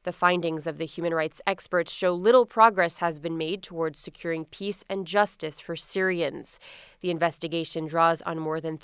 The findings of the human rights experts show little progress has been made towards securing peace and justice for Syrians. The investigation draws on more than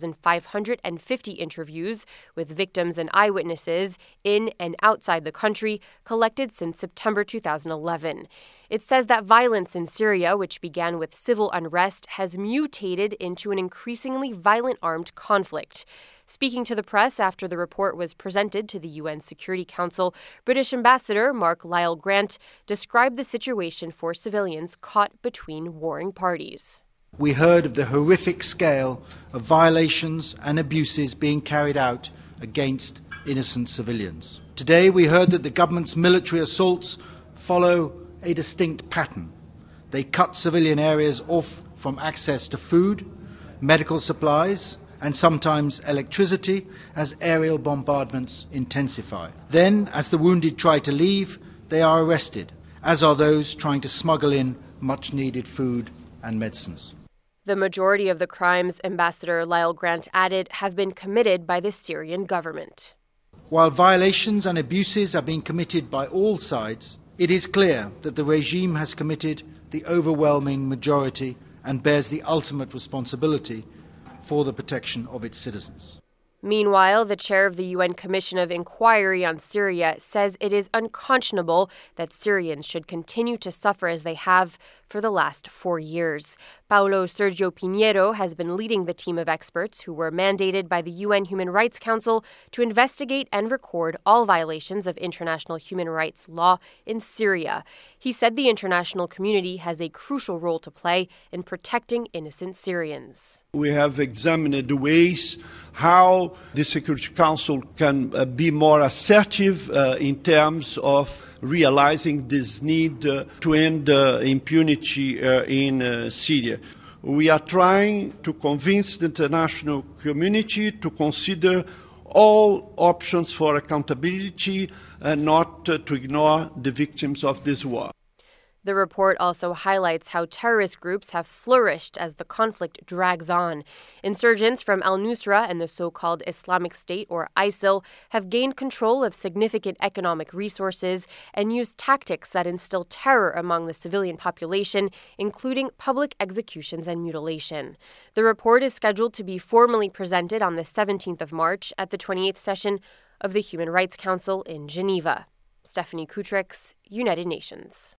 3,550 interviews with victims and eyewitnesses in and outside the country collected since September 2011. It says that violence in Syria, which began with civil unrest, has mutated into an increasingly violent armed conflict. Speaking to the press after the report was presented to the UN Security Council, British Ambassador Mark Lyle Grant described the situation for civilians caught between warring parties. We heard of the horrific scale of violations and abuses being carried out against innocent civilians. Today we heard that the government's military assaults follow a distinct pattern. They cut civilian areas off from access to food, medical supplies, and sometimes electricity as aerial bombardments intensify. Then, as the wounded try to leave, they are arrested, as are those trying to smuggle in much-needed food and medicines. The majority of the crimes, Ambassador Lyle Grant added, have been committed by the Syrian government. While violations and abuses are being committed by all sides, it is clear that the regime has committed the overwhelming majority and bears the ultimate responsibility for the protection of its citizens. Meanwhile, the chair of the UN Commission of Inquiry on Syria says it is unconscionable that Syrians should continue to suffer as they have for the last 4 years. Paulo Sergio Pinheiro has been leading the team of experts who were mandated by the UN Human Rights Council to investigate and record all violations of international human rights law in Syria. He said the international community has a crucial role to play in protecting innocent Syrians. We have examined the ways how the Security Council can be more assertive in terms of realizing this need to end impunity in Syria. We are trying to convince the international community to consider all options for accountability and not to ignore the victims of this war. The report also highlights how terrorist groups have flourished as the conflict drags on. Insurgents from al-Nusra and the so-called Islamic State, or ISIL, have gained control of significant economic resources and use tactics that instill terror among the civilian population, including public executions and mutilation. The report is scheduled to be formally presented on the 17th of March at the 28th session of the Human Rights Council in Geneva. Stephanie Kutrix, United Nations.